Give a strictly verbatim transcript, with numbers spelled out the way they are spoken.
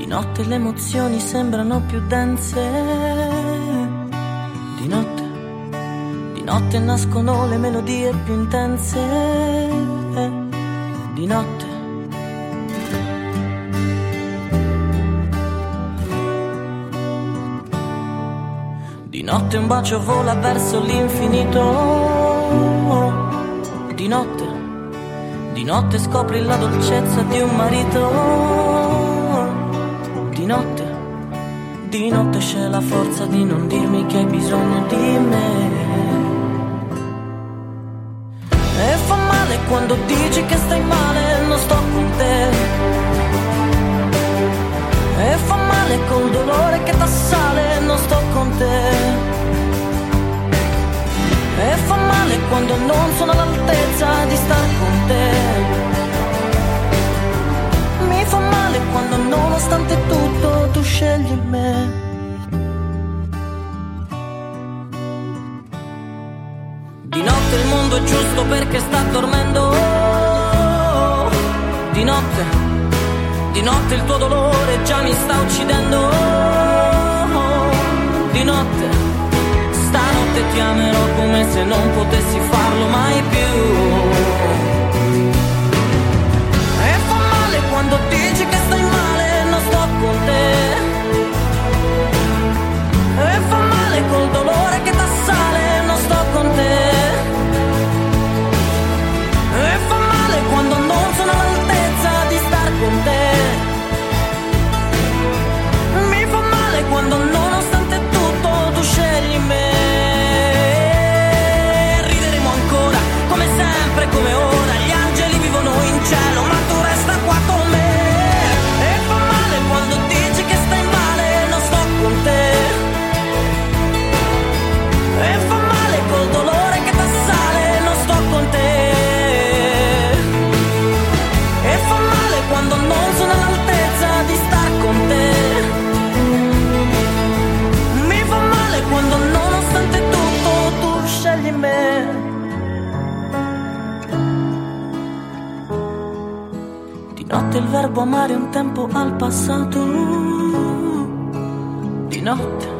notte le emozioni sembrano più dense. Di notte, di notte nascono le melodie più intense. Di notte. Di notte un bacio vola verso l'infinito. Di notte, di notte scopri la dolcezza di un marito. Di notte, di notte c'è la forza di non dirmi che hai bisogno di me. E fa male quando dici che stai male, non sto con te. E fa male col dolore che t'assale, non sto con te. E fa male quando non sono all'altezza di star con te. Mi fa male quando nonostante tutto tu scegli me. Di notte il mondo è giusto perché sta dormendo. Di notte, di notte il tuo dolore già mi sta uccidendo. Di notte, stanotte ti amerò come se non potessi farlo mai più. Quando dici che stai male, non sto con te. E fa male col dolore che t'assale, non sto con te. E fa male quando non sono all'altezza di star con te. Mi fa male quando nonostante tutto tu scegli me. Rideremo ancora, come sempre, come ora. Gli angeli vivono in cielo, ma tu resta qua con me. E fa male quando dici che stai male, non sto con te. E fa male col dolore che t'assale, non sto con te. E fa male quando non sono all'altezza di star con te. Mi fa male quando nonostante tutto tu scegli me. Di notte il verbo amare un tempo al passato. Di notte